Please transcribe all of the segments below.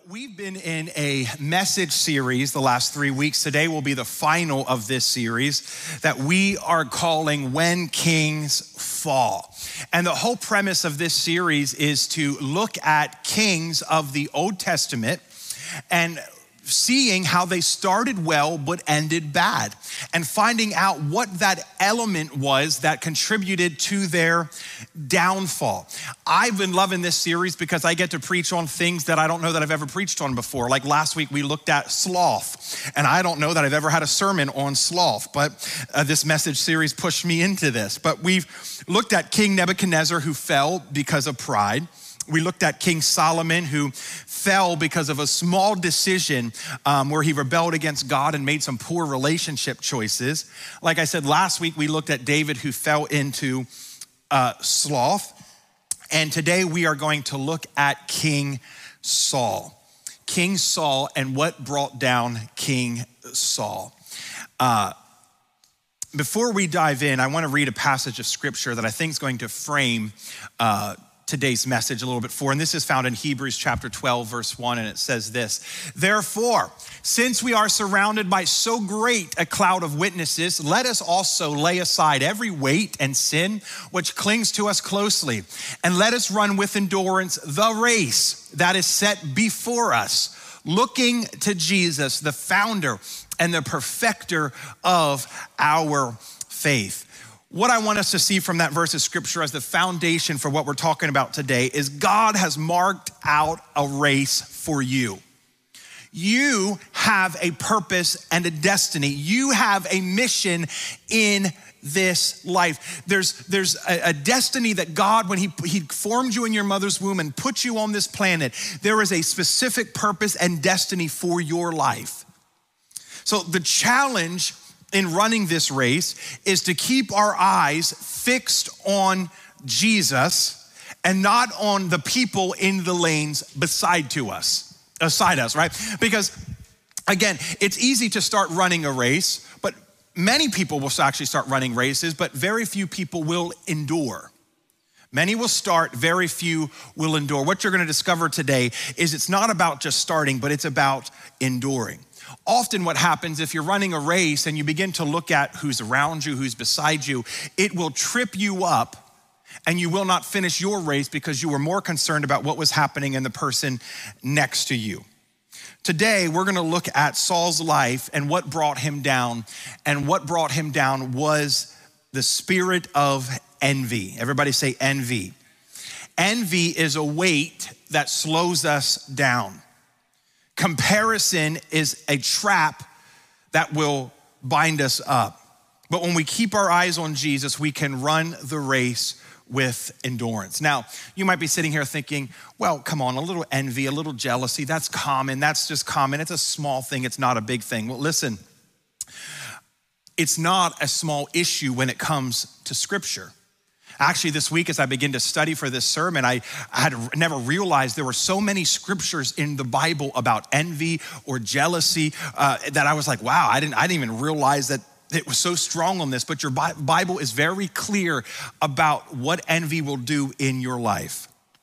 We've been in a message series the last 3 weeks. Today will be the final of this series that we are calling When Kings Fall. And the whole premise of this series is to look at kings of the Old Testament and seeing how they started well but ended bad, and finding out what that element was that contributed to their downfall. I've been loving this series because I get to preach on things that I don't know that I've ever preached on before. Like last week we looked at sloth, and I don't know that I've ever had a sermon on sloth, but this message series pushed me into this. But we've looked at King Nebuchadnezzar, who fell because of pride. We looked at King Solomon, who fell because of a small decision where he rebelled against God and made some poor relationship choices. Like I said, last week we looked at David, who fell into sloth. And today we are going to look at King Saul. King Saul and what brought down King Saul. Before we dive in, I want to read a passage of scripture that I think is going to frame today's message a little bit for, and this is found in Hebrews chapter 12, verse 1, and it says this: "Therefore, since we are surrounded by so great a cloud of witnesses, let us also lay aside every weight and sin which clings to us closely, and let us run with endurance the race that is set before us, looking to Jesus, the founder and the perfecter of our faith." What I want us to see from that verse of scripture as the foundation for what we're talking about today is God has marked out a race for you. You have a purpose and a destiny. You have a mission in this life. There's a destiny that God, when he formed you in your mother's womb and put you on this planet, there is a specific purpose and destiny for your life. So the challenge in running this race is to keep our eyes fixed on Jesus and not on the people in the lanes beside us, right? Because again, it's easy to start running a race, but many people will actually start running races, but very few people will endure. Many will start, very few will endure. What you're gonna discover today is it's not about just starting, but it's about enduring. Often what happens if you're running a race and you begin to look at who's around you, who's beside you, it will trip you up and you will not finish your race because you were more concerned about what was happening in the person next to you. Today, we're gonna look at Saul's life and what brought him down. And what brought him down was the spirit of envy. Everybody say envy. Envy is a weight that slows us down. Comparison is a trap that will bind us up. But when we keep our eyes on Jesus, we can run the race with endurance. Now, you might be sitting here thinking, well, come on, a little envy, a little jealousy, that's common, that's just common. It's a small thing, it's not a big thing. Well, listen, it's not a small issue when it comes to scripture. Actually, this week, as I began to study for this sermon, I had never realized there were so many scriptures in the Bible about envy or jealousy that I was like, wow, I didn't even realize that it was so strong on this. But your Bible is very clear about what envy will do in your life.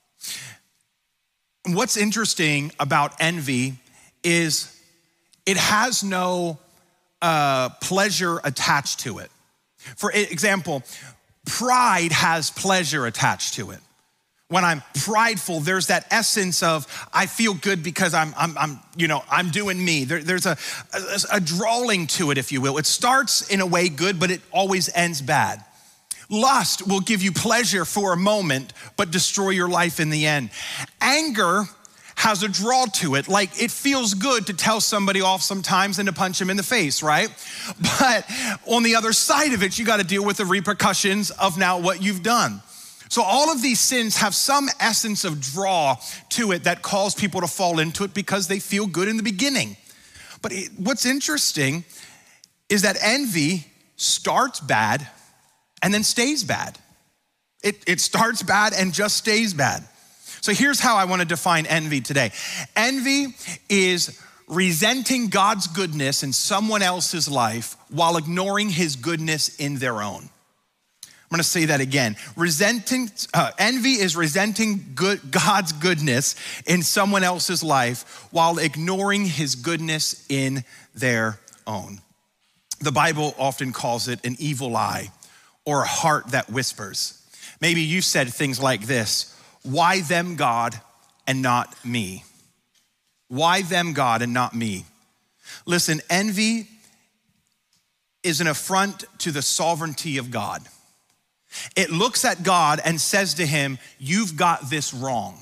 What's interesting about envy is it has no pleasure attached to it. For example, pride has pleasure attached to it. When I'm prideful, there's that essence of I feel good because I'm doing me. There's a drawing to it, if you will. It starts in a way good, but it always ends bad. Lust will give you pleasure for a moment, but destroy your life in the end. Anger has a draw to it. Like it feels good to tell somebody off sometimes and to punch them in the face, right? But on the other side of it, you got to deal with the repercussions of now what you've done. So all of these sins have some essence of draw to it that cause people to fall into it because they feel good in the beginning. But what's interesting is that envy starts bad and then stays bad. It starts bad and just stays bad. So here's how I want to define envy today. Envy is resenting God's goodness in someone else's life while ignoring his goodness in their own. I'm gonna say that again. Envy is resenting God's goodness in someone else's life while ignoring his goodness in their own. The Bible often calls it an evil eye or a heart that whispers. Maybe you said things like this: why them, God, and not me? Why them, God, and not me? Listen, envy is an affront to the sovereignty of God. It looks at God and says to him, you've got this wrong.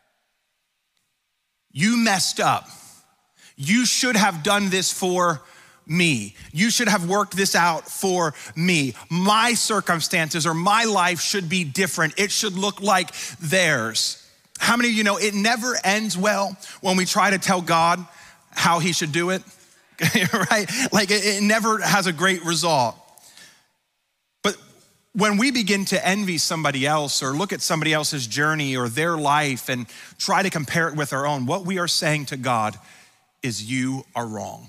You messed up. You should have done this for me. You should have worked this out for me. My circumstances or my life should be different. It should look like theirs. How many of you know it never ends well when we try to tell God how he should do it? Right? Like it never has a great result. But when we begin to envy somebody else or look at somebody else's journey or their life and try to compare it with our own, what we are saying to God is you are wrong.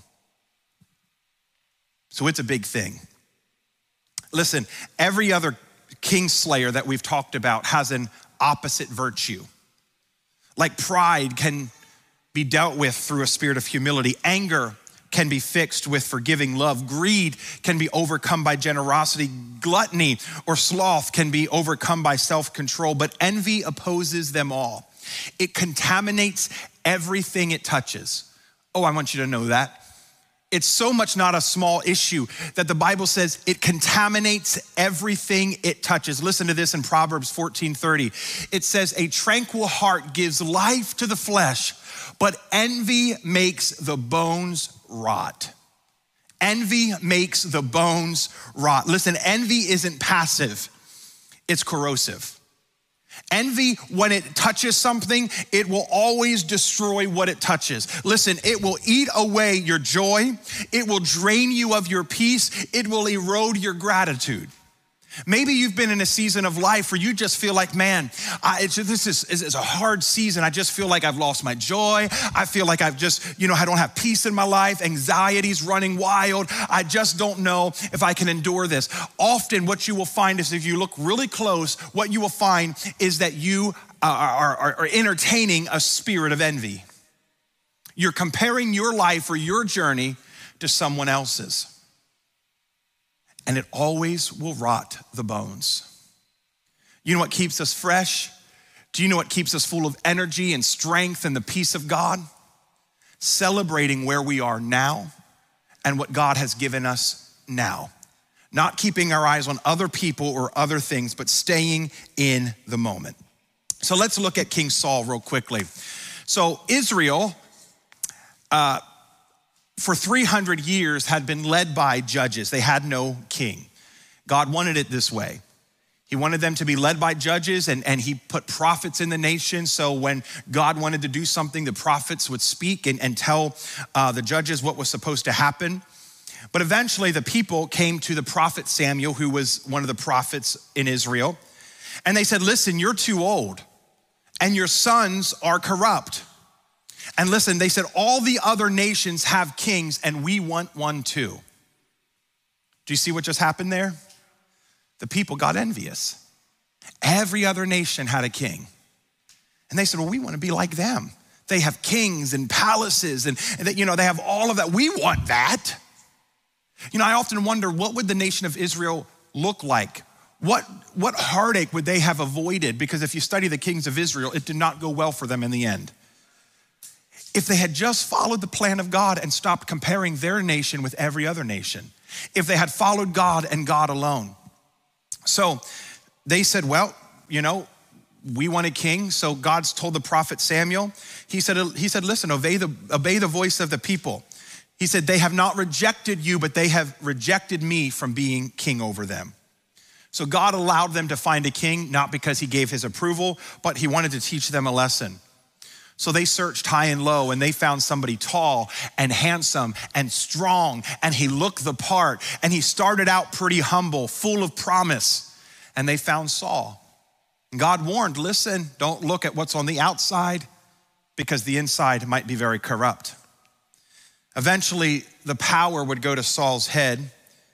So it's a big thing. Listen, every other king slayer that we've talked about has an opposite virtue. Like pride can be dealt with through a spirit of humility. Anger can be fixed with forgiving love. Greed can be overcome by generosity. Gluttony or sloth can be overcome by self-control, but envy opposes them all. It contaminates everything it touches. Oh, I want you to know that. It's so much not a small issue that the Bible says it contaminates everything it touches. Listen to this in Proverbs 14:30. It says, a tranquil heart gives life to the flesh, but envy makes the bones rot. Envy makes the bones rot. Listen, envy isn't passive, it's corrosive. Envy, when it touches something, it will always destroy what it touches. Listen, it will eat away your joy. It will drain you of your peace. It will erode your gratitude. Maybe you've been in a season of life where you just feel like, man, this is a hard season. I just feel like I've lost my joy. I feel like I've just, I don't have peace in my life. Anxiety's running wild. I just don't know if I can endure this. Often what you will find is if you look really close, what you will find is that you are entertaining a spirit of envy. You're comparing your life or your journey to someone else's. And it always will rot the bones. You know what keeps us fresh? Do you know what keeps us full of energy and strength and the peace of God? Celebrating where we are now and what God has given us now. Not keeping our eyes on other people or other things, but staying in the moment. So let's look at King Saul real quickly. So Israel, for 300 years had been led by judges. They had no king. God wanted it this way. He wanted them to be led by judges and he put prophets in the nation. So when God wanted to do something, the prophets would speak and tell the judges what was supposed to happen. But eventually the people came to the prophet Samuel, who was one of the prophets in Israel. And they said, listen, you're too old and your sons are corrupt. And listen, they said, all the other nations have kings and we want one too. Do you see what just happened there? The people got envious. Every other nation had a king. And they said, well, we want to be like them. They have kings and palaces and they have all of that. We want that. I often wonder, what would the nation of Israel look like? What heartache would they have avoided? Because if you study the kings of Israel, it did not go well for them in the end. If they had just followed the plan of God and stopped comparing their nation with every other nation, if they had followed God and God alone. So they said, well, we want a king. So God's told the prophet Samuel, he said, listen, obey the voice of the people. He said, they have not rejected you, but they have rejected me from being king over them. So God allowed them to find a king, not because he gave his approval, but he wanted to teach them a lesson. So they searched high and low and they found somebody tall and handsome and strong, and he looked the part, and he started out pretty humble, full of promise, and they found Saul. And God warned, listen, don't look at what's on the outside because the inside might be very corrupt. Eventually, the power would go to Saul's head,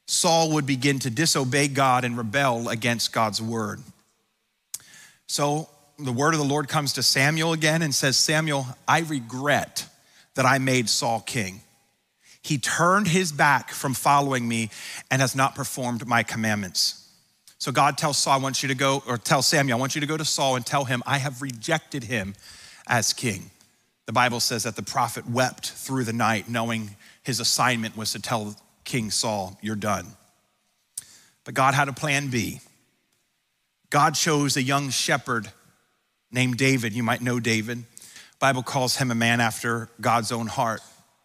Saul would begin to disobey God and rebel against God's word. So the word of the Lord comes to Samuel again and says, Samuel, I regret that I made Saul king. He turned his back from following me and has not performed my commandments. So God tells Saul, tell Samuel, I want you to go to Saul and tell him, I have rejected him as king. The Bible says that the prophet wept through the night, knowing his assignment was to tell King Saul, you're done. But God had a plan B. God chose a young shepherd named David. You might know David. The Bible calls him a man after God's own heart.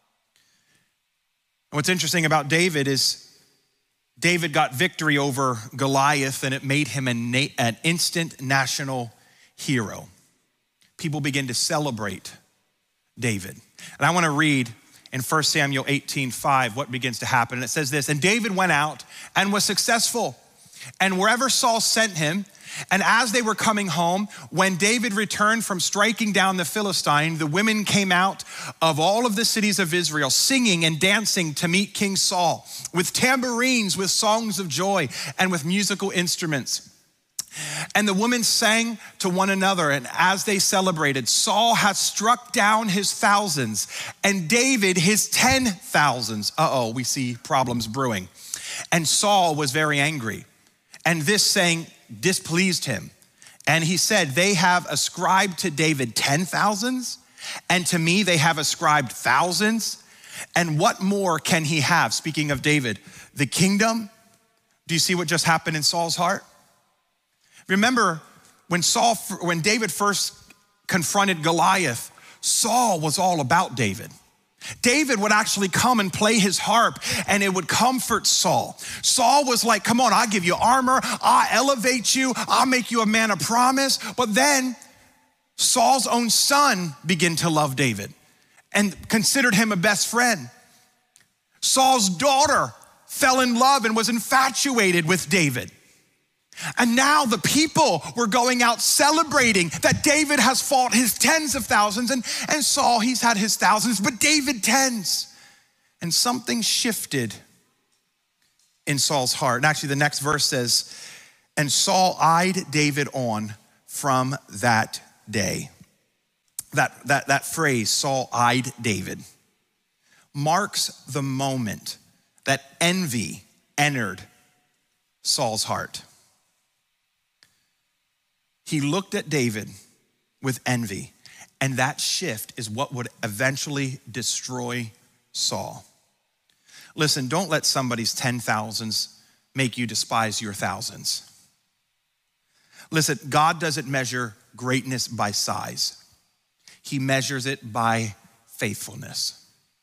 And what's interesting about David is David got victory over Goliath, and it made him an instant national hero. People begin to celebrate David. And I want to read in 1 Samuel 18:5 what begins to happen. And it says this, and David went out and was successful, and wherever Saul sent him, and as they were coming home, when David returned from striking down the Philistine, the women came out of all of the cities of Israel, singing and dancing to meet King Saul, with tambourines, with songs of joy, and with musical instruments. And the women sang to one another, and as they celebrated, Saul had struck down his thousands, and David his 10,000s. We see problems brewing. And Saul was very angry, and this saying displeased him. And he said, they have ascribed to David 10,000s, and to me they have ascribed thousands. And what more can he have? Speaking of David, the kingdom. Do you see what just happened in Saul's heart? Remember when David first confronted Goliath, Saul was all about David. David would actually come and play his harp, and it would comfort Saul. Saul was like, come on, I'll give you armor, I'll elevate you, I'll make you a man of promise. But then Saul's own son began to love David and considered him a best friend. Saul's daughter fell in love and was infatuated with David. And now the people were going out celebrating that David has fought his tens of thousands, and Saul, he's had his thousands, but David tens. And something shifted in Saul's heart. And actually the next verse says, and Saul eyed David on from that day. That phrase, Saul eyed David, marks the moment that envy entered Saul's heart. He looked at David with envy, and that shift is what would eventually destroy Saul. Listen, don't let somebody's 10,000s make you despise your thousands. Listen, God doesn't measure greatness by size. He measures it by faithfulness.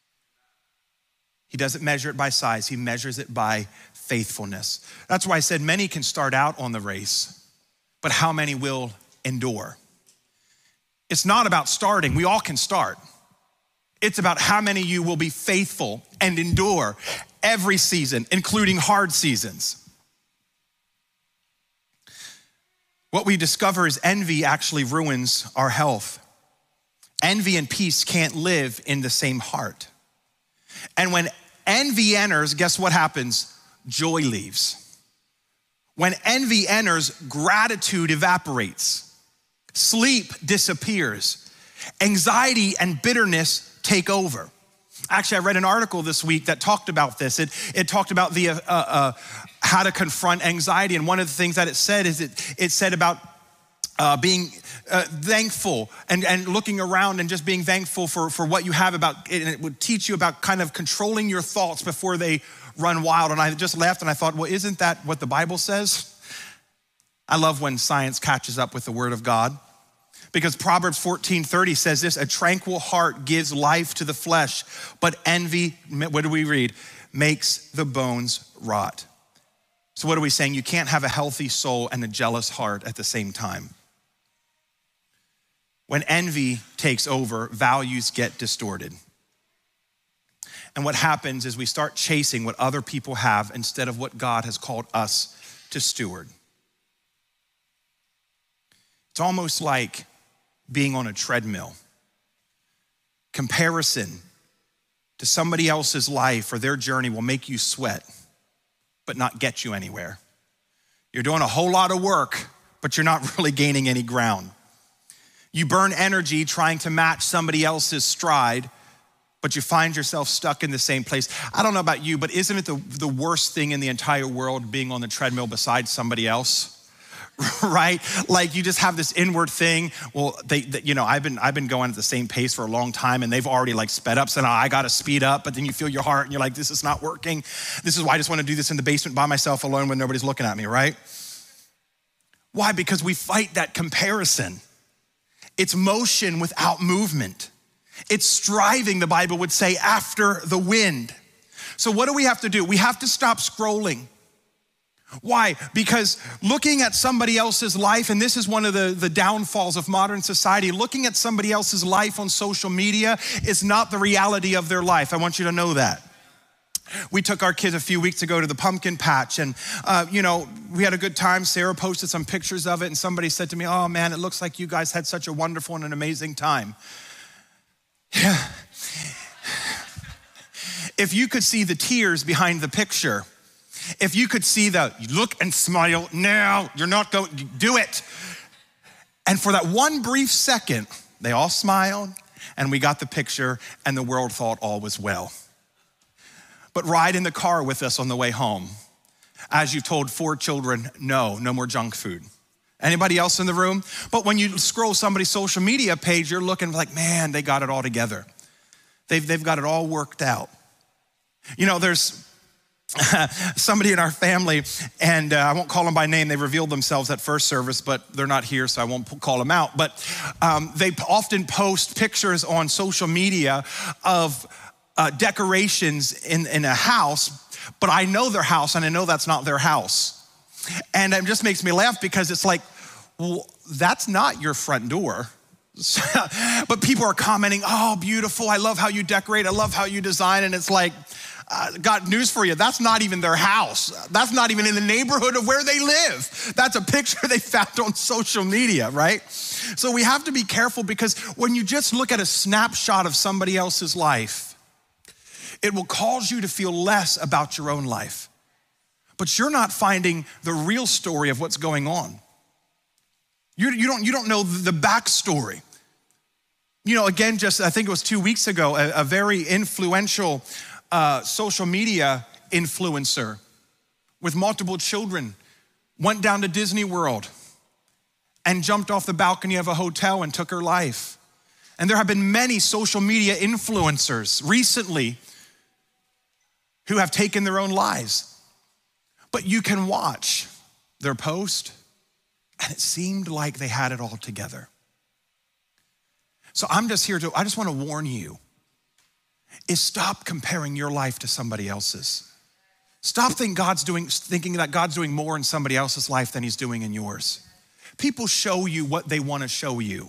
He doesn't measure it by size. He measures it by faithfulness. That's why I said many can start out on the race, but how many will endure? It's not about starting. We all can start. It's about how many of you will be faithful and endure every season, including hard seasons. What we discover is envy actually ruins our health. Envy and peace can't live in the same heart. And when envy enters, guess what happens? Joy leaves. When envy enters, gratitude evaporates. Sleep disappears. Anxiety and bitterness take over. Actually, I read an article this week that talked about this. It talked about the how to confront anxiety. And one of the things that it said is it said about being thankful and looking around and just being thankful for what you have about it. And it would teach you about kind of controlling your thoughts before they run wild. And I just laughed and I thought, well, isn't that what the Bible says? I love when science catches up with the word of God, because Proverbs 14:30 says this, a tranquil heart gives life to the flesh, but envy, what do we read? Makes the bones rot. So what are we saying? You can't have a healthy soul and a jealous heart at the same time. When envy takes over, values get distorted. And what happens is we start chasing what other people have instead of what God has called us to steward. It's almost like being on a treadmill. Comparison to somebody else's life or their journey will make you sweat. but not get you anywhere. You're doing a whole lot of work, but you're not really gaining any ground. You burn energy trying to match somebody else's stride, but you find yourself stuck in the same place. I don't know about you, but isn't it the worst thing in the entire world being on the treadmill beside somebody else? Right? Like you just have this inward thing. Well, I've been going at the same pace for a long time and they've already like sped up. So now I got to speed up, but then you feel your heart and you're like, this is not working. This is why I just want to do this in the basement by myself alone when nobody's looking at me, right? Why? Because we fight that comparison. It's motion without movement. It's striving, the Bible would say, after the wind. So what do we have to do? We have to stop scrolling. Why? Because looking at somebody else's life, and this is one of the downfalls of modern society, looking at somebody else's life on social media is not the reality of their life. I want you to know that. We took our kids a few weeks ago to the pumpkin patch and, we had a good time. Sarah posted some pictures of it and somebody said to me, oh man, it looks like you guys had such a wonderful and an amazing time. Yeah. If you could see the tears behind the picture, if you could see the look and smile, no, you're not going to do it. And for that one brief second, they all smiled and we got the picture and the world thought all was well. But ride in the car with us on the way home as you've told 4 children, no more junk food. Anybody else in the room? But when you scroll somebody's social media page, you're looking like, man, they got it all together. They've got it all worked out. There's somebody in our family, and I won't call them by name. They revealed themselves at first service, but they're not here, so I won't call them out. But they often post pictures on social media of decorations in a house, but I know their house, and I know that's not their house. And it just makes me laugh because it's like, well, that's not your front door. But people are commenting, oh, beautiful. I love how you decorate. I love how you design. And it's like, got news for you. That's not even their house. That's not even in the neighborhood of where they live. That's a picture they found on social media, right? So we have to be careful because when you just look at a snapshot of somebody else's life, it will cause you to feel less about your own life. But you're not finding the real story of what's going on. You don't know the backstory. Again, just I think it was 2 weeks ago, a very influential social media influencer with multiple children went down to Disney World and jumped off the balcony of a hotel and took her life. And there have been many social media influencers recently who have taken their own lives. But you can watch their post, and it seemed like they had it all together. So I just want to warn you, is stop comparing your life to somebody else's. Stop thinking that God's doing more in somebody else's life than he's doing in yours. People show you what they want to show you,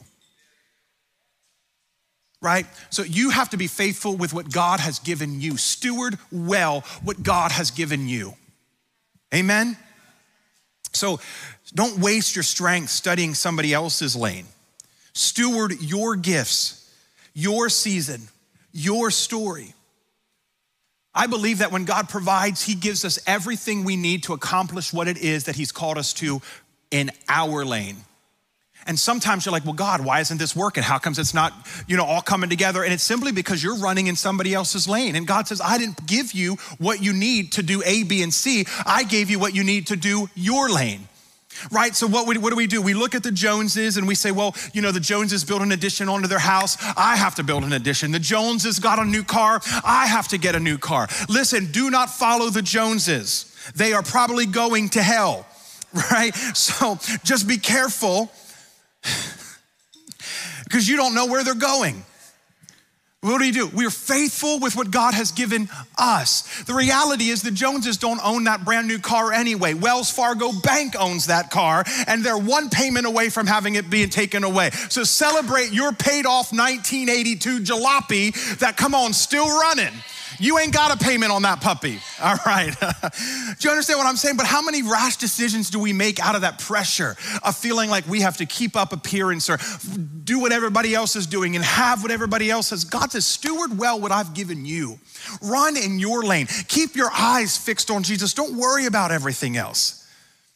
right? So you have to be faithful with what God has given you. Steward well what God has given you. Amen? So don't waste your strength studying somebody else's lane. Steward your gifts, your season, your story. I believe that when God provides, he gives us everything we need to accomplish what it is that he's called us to in our lane. And sometimes you're like, well, God, why isn't this working? How comes it's not, all coming together? And it's simply because you're running in somebody else's lane. And God says, I didn't give you what you need to do A, B, and C. I gave you what you need to do your lane. Right? So what do? We look at the Joneses and we say, well, the Joneses built an addition onto their house. I have to build an addition. The Joneses got a new car. I have to get a new car. Listen, do not follow the Joneses. They are probably going to hell, right? So just be careful because you don't know where they're going. What do? We're faithful with what God has given us. The reality is the Joneses don't own that brand new car anyway. Wells Fargo Bank owns that car, and they're one payment away from having it being taken away. So celebrate your paid off 1982 jalopy that, come on, still running. You ain't got a payment on that puppy, all right? Do you understand what I'm saying? But how many rash decisions do we make out of that pressure of feeling like we have to keep up appearance or do what everybody else is doing and have what everybody else has? God says, steward well what I've given you. Run in your lane. Keep your eyes fixed on Jesus. Don't worry about everything else.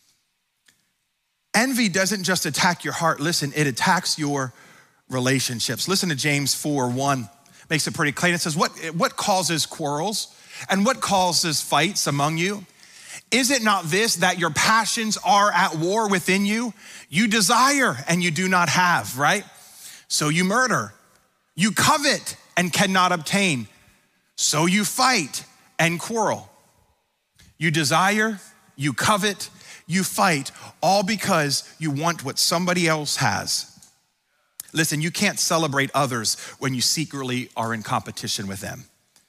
Envy doesn't just attack your heart. Listen, it attacks your relationships. Listen to James 4:1. Makes it pretty clear. It says, what causes quarrels and what causes fights among you? Is it not this, that your passions are at war within you? You desire and you do not have, right? So you murder. You covet and cannot obtain. So you fight and quarrel. You desire, you covet, you fight, all because you want what somebody else has. Listen, you can't celebrate others when you secretly are in competition with them.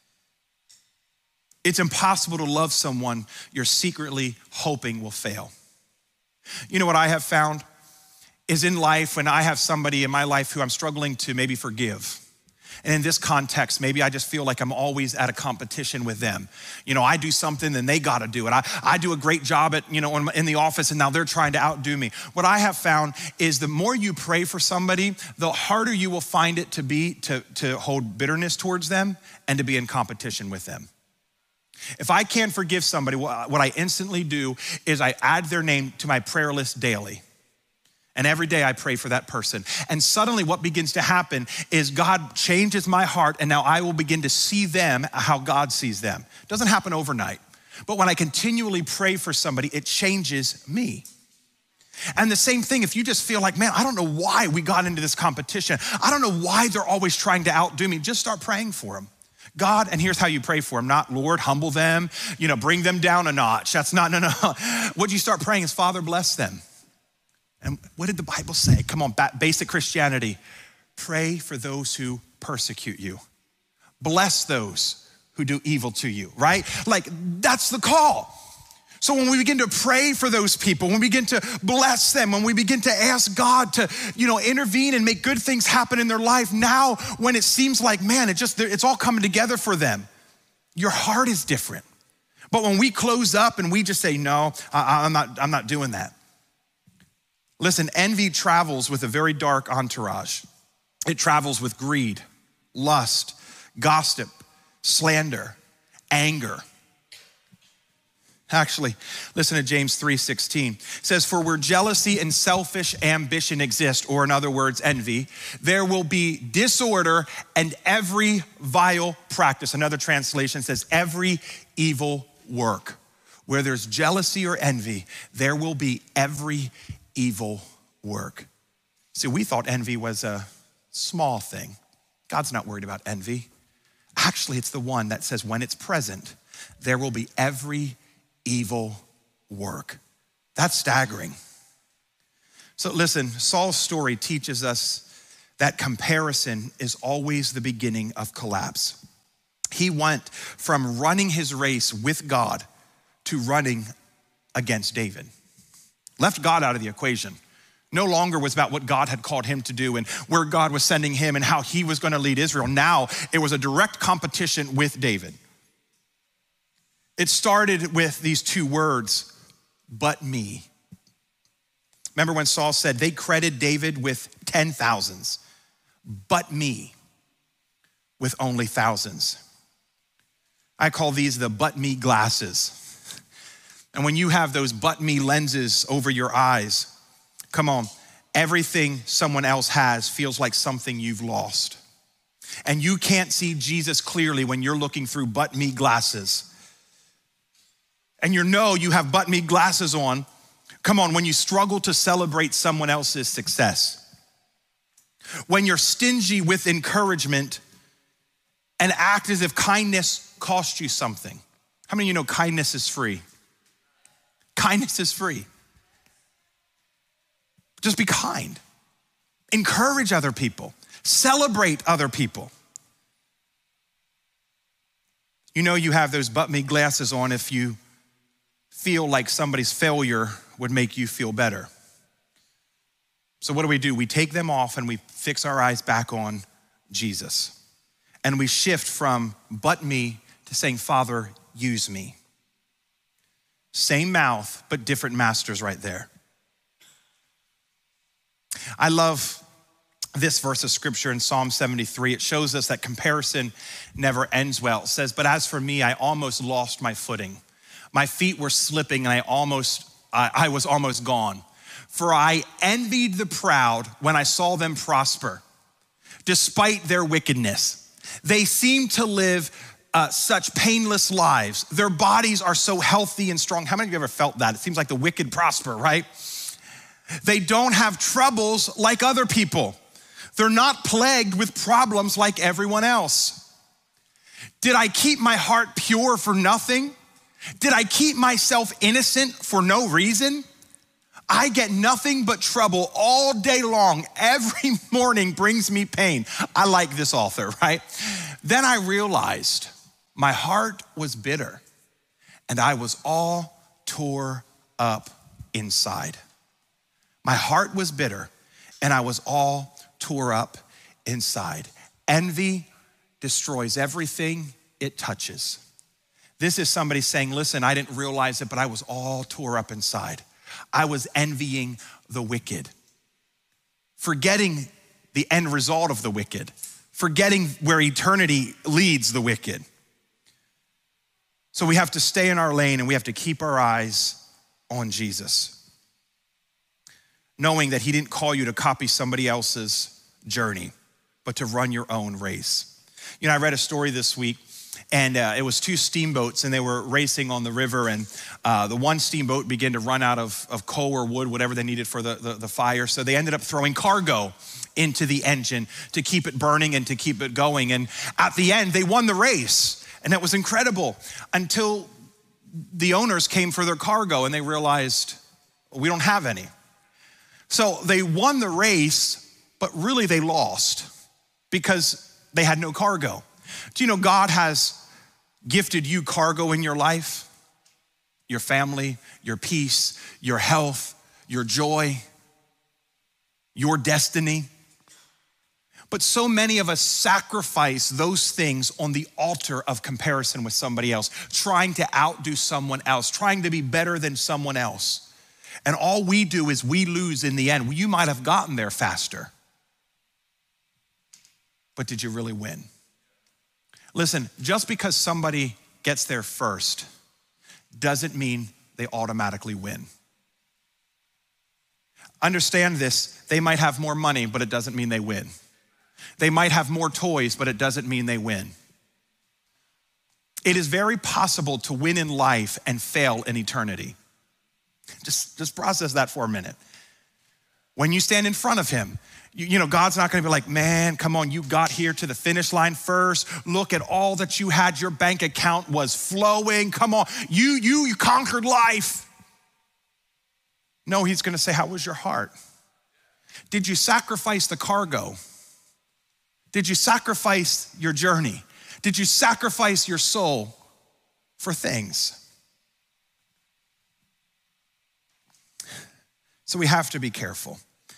It's impossible to love someone you're secretly hoping will fail. You know what I have found is in life, when I have somebody in my life who I'm struggling to maybe forgive, and in this context, maybe I just feel like I'm always at a competition with them. You know, I do something, then they gotta do it. I do a great job at, in the office, and now they're trying to outdo me. What I have found is the more you pray for somebody, the harder you will find it to be to hold bitterness towards them and to be in competition with them. If I can't forgive somebody, what I instantly do is I add their name to my prayer list daily. And every day I pray for that person. And suddenly what begins to happen is God changes my heart, and now I will begin to see them how God sees them. It doesn't happen overnight. But when I continually pray for somebody, it changes me. And the same thing, if you just feel like, man, I don't know why we got into this competition. I don't know why they're always trying to outdo me. Just start praying for them. God, and here's how you pray for them. Not, Lord, humble them, bring them down a notch. That's not, no. What you start praying is, Father, bless them. And what did the Bible say? Come on, basic Christianity. Pray for those who persecute you. Bless those who do evil to you, right? Like, that's the call. So when we begin to pray for those people, when we begin to bless them, when we begin to ask God to, intervene and make good things happen in their life, now when it seems like, man, it's all coming together for them, your heart is different. But when we close up and we just say, no, I'm not doing that. Listen, envy travels with a very dark entourage. It travels with greed, lust, gossip, slander, anger. Actually, listen to James 3:16. It says, for where jealousy and selfish ambition exist, or in other words, envy, there will be disorder and every vile practice. Another translation says, every evil work. Where there's jealousy or envy, there will be every evil work. See, we thought envy was a small thing. God's not worried about envy. Actually, it's the one that says when it's present, there will be every evil work. That's staggering. So listen, Saul's story teaches us that comparison is always the beginning of collapse. He went from running his race with God to running against David. Left God out of the equation. No longer was about what God had called him to do and where God was sending him and how he was going to lead Israel. Now it was a direct competition with David. It started with these two words, but me. Remember when Saul said they credited David with 10,000s, but me with only thousands. I call these the but me glasses. And when you have those but me lenses over your eyes, come on, everything someone else has feels like something you've lost. And you can't see Jesus clearly when you're looking through but me glasses. And you have but me glasses on, come on, when you struggle to celebrate someone else's success. When you're stingy with encouragement and act as if kindness cost you something. How many of you know kindness is free? Kindness is free. Just be kind. Encourage other people. Celebrate other people. You have those but me glasses on if you feel like somebody's failure would make you feel better. So what do? We take them off and we fix our eyes back on Jesus. And we shift from but me to saying, Father, use me. Same mouth, but different masters right there. I love this verse of scripture in Psalm 73. It shows us that comparison never ends well. It says, but as for me, I almost lost my footing. My feet were slipping and I was almost gone. For I envied the proud when I saw them prosper, despite their wickedness. They seem to live such painless lives. Their bodies are so healthy and strong. How many of you ever felt that? It seems like the wicked prosper, right? They don't have troubles like other people. They're not plagued with problems like everyone else. Did I keep my heart pure for nothing? Did I keep myself innocent for no reason? I get nothing but trouble all day long. Every morning brings me pain. I like this author, right? Then I realized my heart was bitter and I was all tore up inside. My heart was bitter and I was all tore up inside. Envy destroys everything it touches. This is somebody saying, listen, I didn't realize it, but I was all tore up inside. I was envying the wicked, forgetting the end result of the wicked, forgetting where eternity leads the wicked. So we have to stay in our lane and we have to keep our eyes on Jesus, knowing that he didn't call you to copy somebody else's journey, but to run your own race. You know, I read a story this week and it was two steamboats and they were racing on the river, and the one steamboat began to run out of coal or wood, whatever they needed for the fire. So they ended up throwing cargo into the engine to keep it burning and to keep it going. And at the end, they won the race. And that was incredible until the owners came for their cargo and they realized, we don't have any. So they won the race, but really they lost because they had no cargo. Do you know God has gifted you cargo in your life? Your family, your peace, your health, your joy, your destiny. But so many of us sacrifice those things on the altar of comparison with somebody else, trying to outdo someone else, trying to be better than someone else. And all we do is we lose in the end. You might have gotten there faster, but did you really win? Listen, just because somebody gets there first doesn't mean they automatically win. Understand this, they might have more money, but it doesn't mean they win. They might have more toys, but it doesn't mean they win. It is very possible to win in life and fail in eternity. Just process that for a minute. When you stand in front of him, you know, God's not gonna be like, man, come on, you got here to the finish line first. Look at all that you had. Your bank account was flowing. Come on, you conquered life. No, he's gonna say, how was your heart? Did you sacrifice the cargo? Did you sacrifice your journey? Did you sacrifice your soul for things? So we have to be careful.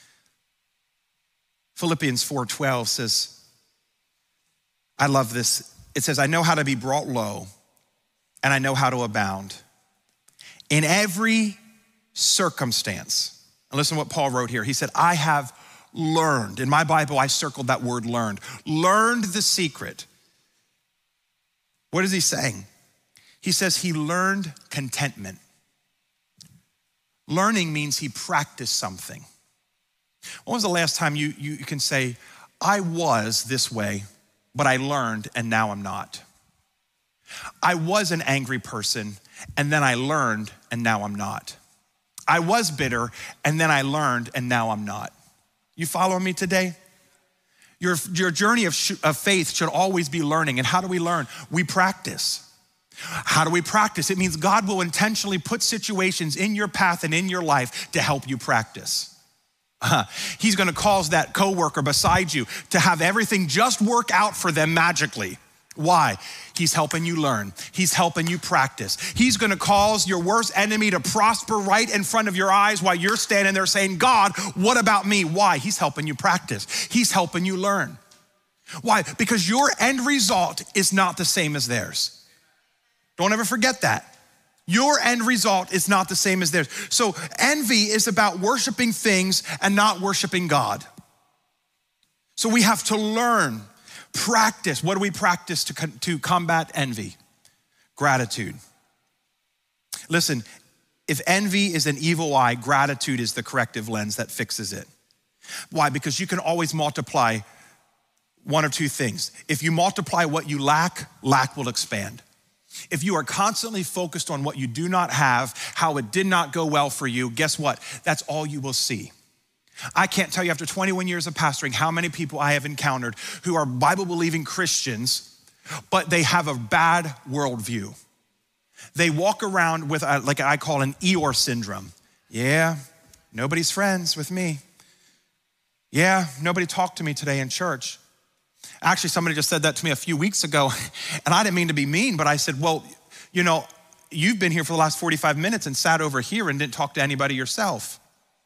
Philippians 4:12 says, I love this. It says, I know how to be brought low and I know how to abound in every circumstance. And listen to what Paul wrote here. He said, I have learned. In my Bible, I circled that word learned. Learned the secret. What is he saying? He says he learned contentment. Learning means he practiced something. When was the last time you can say, I was this way, but I learned and now I'm not? I was an angry person and then I learned and now I'm not. I was bitter and then I learned and now I'm not. You follow me today? Your journey of faith should always be learning. And how do we learn? We practice. How do we practice? It means God will intentionally put situations in your path and in your life to help you practice. He's gonna cause that coworker beside you to have everything just work out for them magically. Why? He's helping you learn. He's helping you practice. He's gonna cause your worst enemy to prosper right in front of your eyes while you're standing there saying, God, what about me? Why? He's helping you practice. He's helping you learn. Why? Because your end result is not the same as theirs. Don't ever forget that. Your end result is not the same as theirs. So envy is about worshiping things and not worshiping God. So we have to learn, practice. What do we practice to combat envy? Gratitude. Listen, if envy is an evil eye, gratitude is the corrective lens that fixes it. Why? Because you can always multiply one or two things. If you multiply what you lack, lack will expand. If you are constantly focused on what you do not have, how it did not go well for you, guess what? That's all you will see. I can't tell you after 21 years of pastoring how many people I have encountered who are Bible-believing Christians, but they have a bad worldview. They walk around with like I call an Eeyore syndrome. Yeah, nobody's friends with me. Yeah, nobody talked to me today in church. Actually, somebody just said that to me a few weeks ago, and I didn't mean to be mean, but I said, well, you know, you've been here for the last 45 minutes and sat over here and didn't talk to anybody yourself.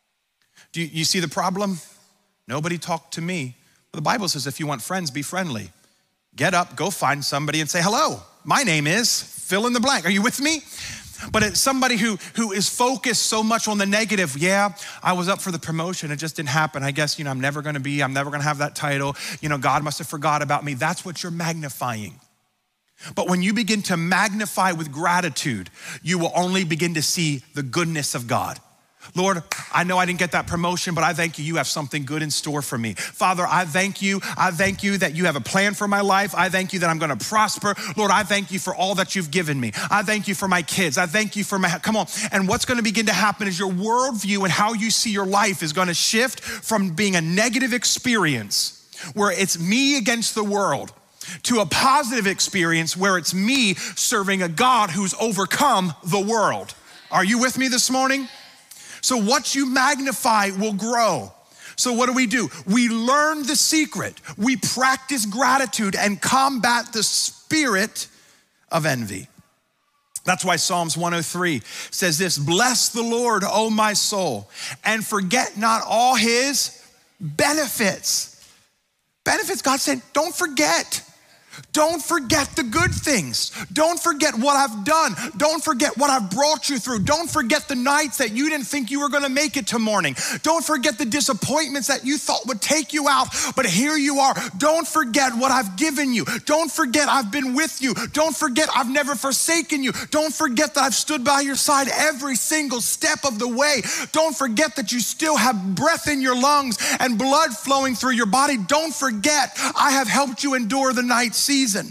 Do you see the problem? Nobody talked to me. Well, the Bible says if you want friends, be friendly. Get up, go find somebody and say, hello, my name is fill in the blank. Are you with me? But it's somebody who is focused so much on the negative. Yeah, I was up for the promotion. It just didn't happen. I guess, I'm never gonna have that title. God must have forgot about me. That's what you're magnifying. But when you begin to magnify with gratitude, you will only begin to see the goodness of God. Lord, I know I didn't get that promotion, but I thank you, you have something good in store for me. Father, I thank you that you have a plan for my life. I thank you that I'm gonna prosper. Lord, I thank you for all that you've given me. I thank you for my kids. I thank you for come on. And what's gonna begin to happen is your worldview and how you see your life is gonna shift from being a negative experience where it's me against the world to a positive experience where it's me serving a God who's overcome the world. Are you with me this morning? So what you magnify will grow. So what do? We learn the secret. We practice gratitude and combat the spirit of envy. That's why Psalms 103 says this, bless the Lord, O my soul, and forget not all his benefits. Benefits, God said, don't forget. Don't forget the good things. Don't forget what I've done. Don't forget what I've brought you through. Don't forget the nights that you didn't think you were gonna make it to morning. Don't forget the disappointments that you thought would take you out, but here you are. Don't forget what I've given you. Don't forget I've been with you. Don't forget I've never forsaken you. Don't forget that I've stood by your side every single step of the way. Don't forget that you still have breath in your lungs and blood flowing through your body. Don't forget I have helped you endure the night season.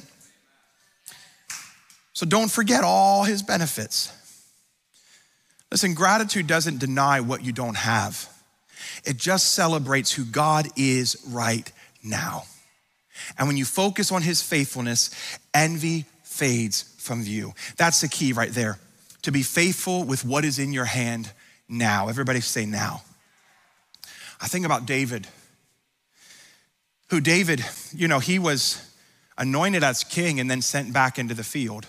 So don't forget all his benefits. Listen, gratitude doesn't deny what you don't have. It just celebrates who God is right now. And when you focus on his faithfulness, envy fades from view. That's the key right there. To be faithful with what is in your hand now. Everybody say now. I think about David. He was anointed as king and then sent back into the field.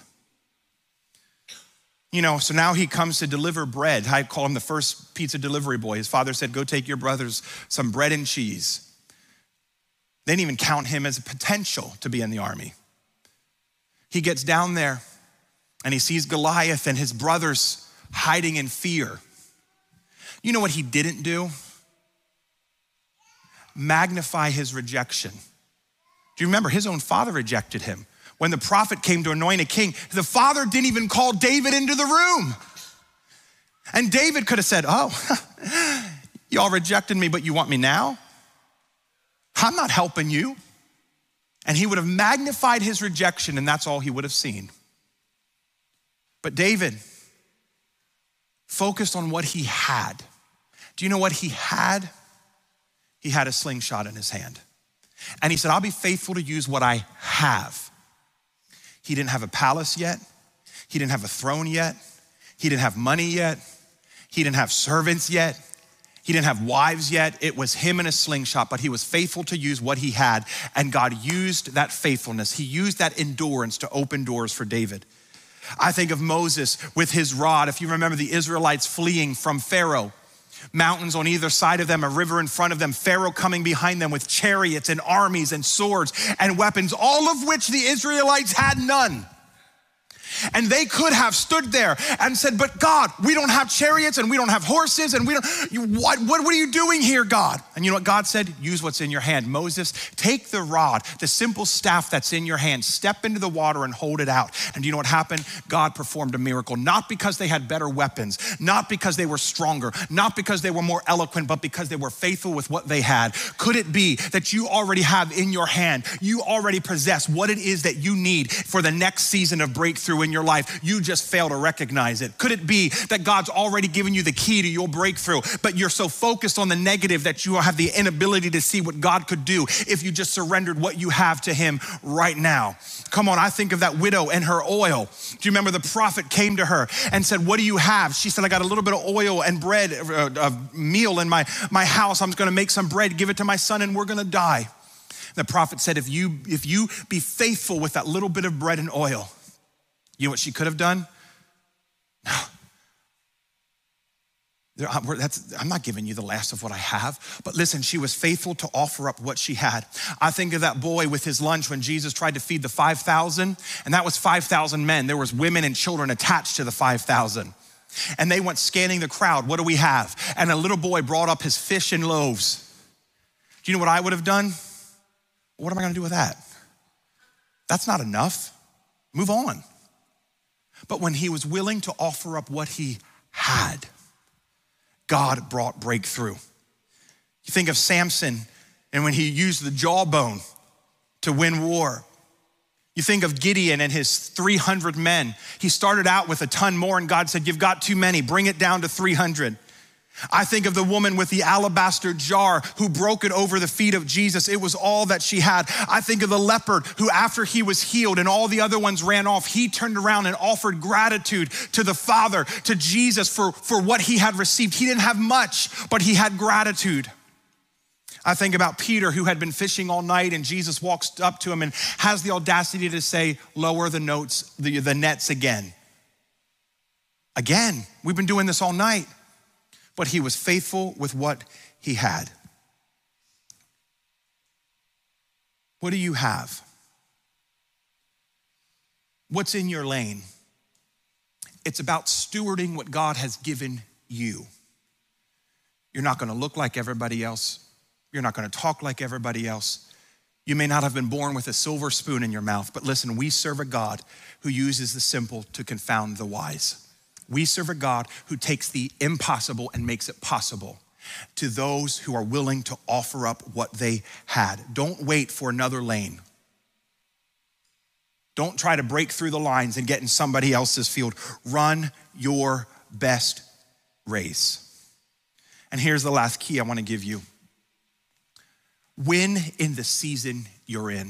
So now he comes to deliver bread. I call him the first pizza delivery boy. His father said, go take your brothers some bread and cheese. They didn't even count him as a potential to be in the army. He gets down there and he sees Goliath and his brothers hiding in fear. You know what he didn't do? Magnify his rejection. Do you remember his own father rejected him? When the prophet came to anoint a king, the father didn't even call David into the room. And David could have said, y'all rejected me, but you want me now? I'm not helping you. And he would have magnified his rejection, and that's all he would have seen. But David focused on what he had. Do you know what he had? He had a slingshot in his hand. And he said, I'll be faithful to use what I have. He didn't have a palace yet. He didn't have a throne yet. He didn't have money yet. He didn't have servants yet. He didn't have wives yet. It was him and a slingshot, but he was faithful to use what he had. And God used that faithfulness. He used that endurance to open doors for David. I think of Moses with his rod. If you remember the Israelites fleeing from Pharaoh, mountains on either side of them, a river in front of them, Pharaoh coming behind them with chariots and armies and swords and weapons, all of which the Israelites had none. And they could have stood there and said, but God, we don't have chariots and we don't have horses and what are you doing here, God? And you know what God said? Use what's in your hand. Moses, take the rod, the simple staff that's in your hand, step into the water and hold it out. And you know what happened? God performed a miracle, not because they had better weapons, not because they were stronger, not because they were more eloquent, but because they were faithful with what they had. Could it be that you already have in your hand, you already possess what it is that you need for the next season of breakthrough in your life? You just fail to recognize it. Could it be that God's already given you the key to your breakthrough, but you're so focused on the negative that you have the inability to see what God could do if you just surrendered what you have to him right now? Come on, I think of that widow and her oil. Do you remember the prophet came to her and said, what do you have? She said, I got a little bit of oil and bread, meal in my house. I'm gonna make some bread, give it to my son, and we're gonna die. The prophet said, if you be faithful with that little bit of bread and oil, you know what she could have done? No. I'm not giving you the last of what I have. But listen, she was faithful to offer up what she had. I think of that boy with his lunch when Jesus tried to feed the 5,000, and that was 5,000 men. There was women and children attached to the 5,000. And they went scanning the crowd. What do we have? And a little boy brought up his fish and loaves. Do you know what I would have done? What am I gonna do with that? That's not enough. Move on. But when he was willing to offer up what he had, God brought breakthrough. You think of Samson and when he used the jawbone to win war. You think of Gideon and his 300 men. He started out with a ton more and God said, you've got too many, bring it down to 300. I think of the woman with the alabaster jar who broke it over the feet of Jesus. It was all that she had. I think of the leopard who, after he was healed and all the other ones ran off, he turned around and offered gratitude to the Father, to Jesus for what he had received. He didn't have much, but he had gratitude. I think about Peter who had been fishing all night and Jesus walks up to him and has the audacity to say, lower the nets again. Again, we've been doing this all night. But he was faithful with what he had. What do you have? What's in your lane? It's about stewarding what God has given you. You're not gonna look like everybody else. You're not gonna talk like everybody else. You may not have been born with a silver spoon in your mouth, but listen, we serve a God who uses the simple to confound the wise. We serve a God who takes the impossible and makes it possible to those who are willing to offer up what they had. Don't wait for another lane. Don't try to break through the lines and get in somebody else's field. Run your best race. And here's the last key I want to give you. Win in the season you're in.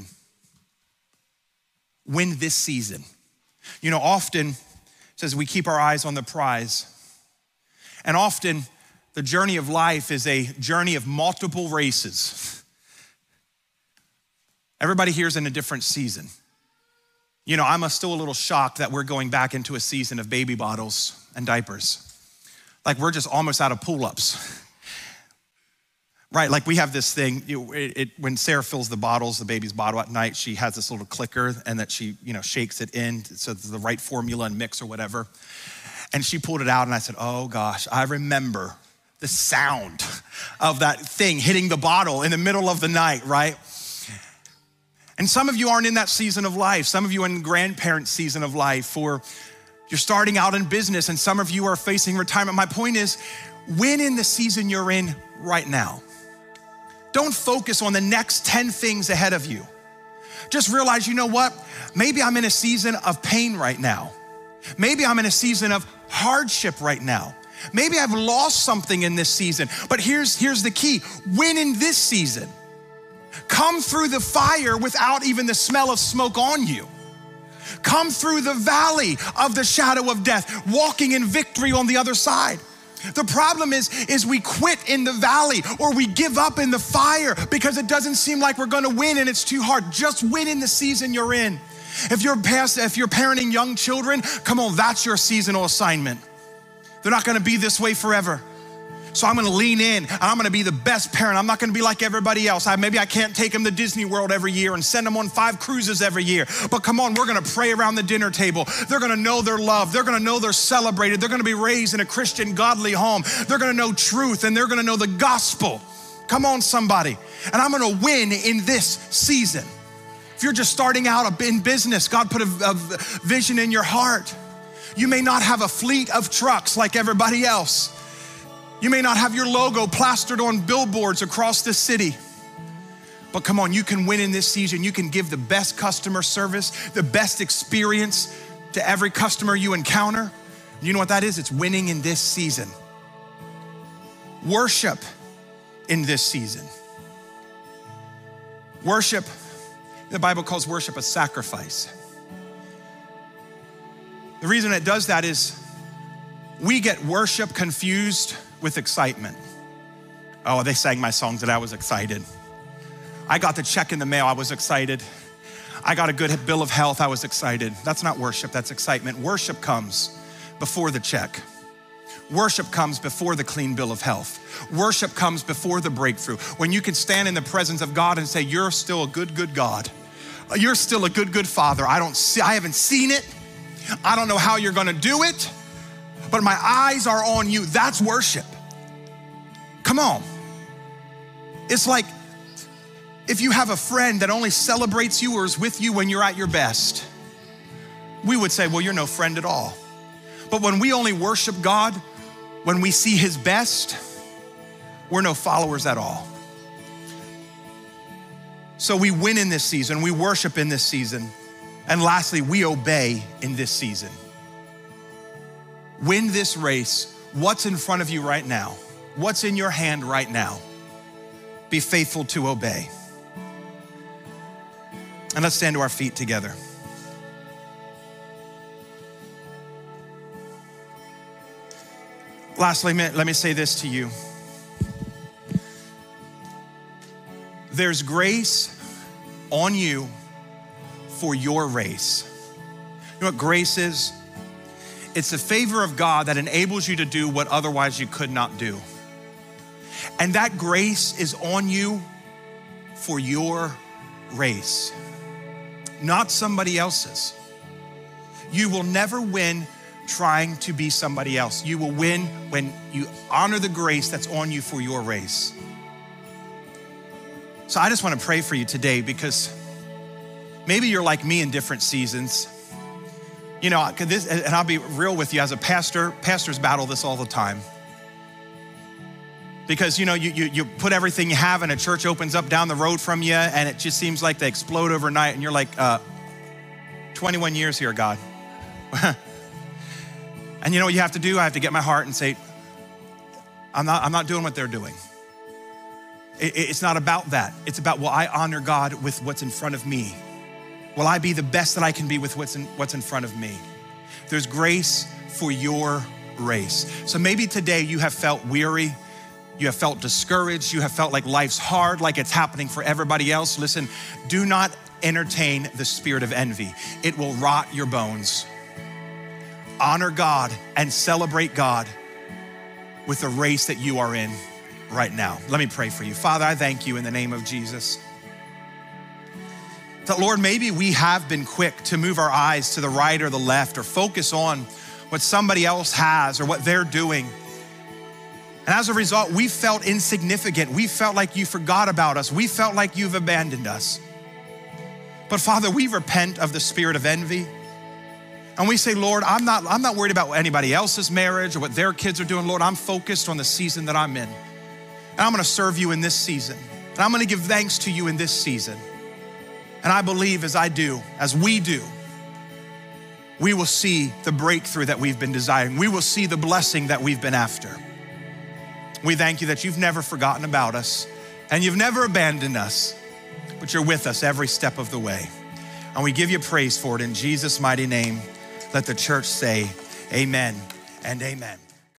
Win this season. You know, often, says we keep our eyes on the prize. And often the journey of life is a journey of multiple races. Everybody here is in a different season. You know, I'm still a little shocked that we're going back into a season of baby bottles and diapers. Like we're just almost out of pull-ups. Right, like we have this thing, when Sarah fills the bottles, the baby's bottle at night, she has this little clicker and that she, shakes it in so it's the right formula and mix or whatever. And she pulled it out and I said, oh gosh, I remember the sound of that thing hitting the bottle in the middle of the night, right? And some of you aren't in that season of life. Some of you are in the grandparent season of life, or you're starting out in business and some of you are facing retirement. My point is, win in the season you're in right now. Don't focus on the next 10 things ahead of you. Just realize, you know what? Maybe I'm in a season of pain right now. Maybe I'm in a season of hardship right now. Maybe I've lost something in this season, but here's the key. Win in this season. Come through the fire without even the smell of smoke on you. Come through the valley of the shadow of death, walking in victory on the other side. The problem is we quit in the valley or we give up in the fire because it doesn't seem like we're gonna win and it's too hard. Just win in the season you're in. If you're parenting young children, come on, that's your seasonal assignment. They're not gonna be this way forever. So I'm gonna lean in and I'm gonna be the best parent. I'm not gonna be like everybody else. Maybe I can't take them to Disney World every year and send them on 5 cruises every year. But come on, we're gonna pray around the dinner table. They're gonna know they're loved. They're gonna know they're celebrated. They're gonna be raised in a Christian, godly home. They're gonna know truth and they're gonna know the gospel. Come on, somebody. And I'm gonna win in this season. If you're just starting out in business, God put a vision in your heart. You may not have a fleet of trucks like everybody else. You may not have your logo plastered on billboards across the city. But come on, you can win in this season. You can give the best customer service, the best experience to every customer you encounter. You know what that is? It's winning in this season. Worship in this season. Worship, the Bible calls worship a sacrifice. The reason it does that is we get worship confused with excitement. Oh, they sang my songs and I was excited. I got the check in the mail, I was excited. I got a good bill of health, I was excited. That's not worship, that's excitement. Worship comes before the check. Worship comes before the clean bill of health. Worship comes before the breakthrough. When you can stand in the presence of God and say, you're still a good God. You're still a good Father. I haven't seen it. I don't know how you're gonna do it, but my eyes are on you. That's worship. Come on. It's like if you have a friend that only celebrates you or is with you when you're at your best, we would say, well, you're no friend at all. But when we only worship God when we see his best, we're no followers at all. So we win in this season, we worship in this season, and lastly, we obey in this season. Win this race. What's in front of you right now? What's in your hand right now? Be faithful to obey. And let's stand to our feet together. Lastly, let me say this to you. There's grace on you for your race. You know what grace is? It's the favor of God that enables you to do what otherwise you could not do. And that grace is on you for your race, not somebody else's. You will never win trying to be somebody else. You will win when you honor the grace that's on you for your race. So I just want to pray for you today, because maybe you're like me in different seasons. You know, and I'll be real with you, as a pastor, pastors battle this all the time. Because, you know, you put everything you have and a church opens up down the road from you and it just seems like they explode overnight and you're like, 21 years here, God. And you know what you have to do? I have to get my heart and say, I'm not doing what they're doing. It's not about that. It's about, will I honor God with what's in front of me? Will I be the best that I can be with what's in front of me? There's grace for your race. So maybe today you have felt weary, you have felt discouraged, you have felt like life's hard, like it's happening for everybody else. Listen, do not entertain the spirit of envy. It will rot your bones. Honor God and celebrate God with the race that you are in right now. Let me pray for you. Father, I thank you in the name of Jesus. That, Lord, maybe we have been quick to move our eyes to the right or the left or focus on what somebody else has or what they're doing. And as a result, we felt insignificant. We felt like you forgot about us. We felt like you've abandoned us. But Father, we repent of the spirit of envy. And we say, Lord, I'm not worried about anybody else's marriage or what their kids are doing. Lord, I'm focused on the season that I'm in. And I'm gonna serve you in this season. And I'm gonna give thanks to you in this season. And I believe as we do, we will see the breakthrough that we've been desiring. We will see the blessing that we've been after. We thank you that you've never forgotten about us and you've never abandoned us, but you're with us every step of the way. And we give you praise for it in Jesus' mighty name. Let the church say amen and amen.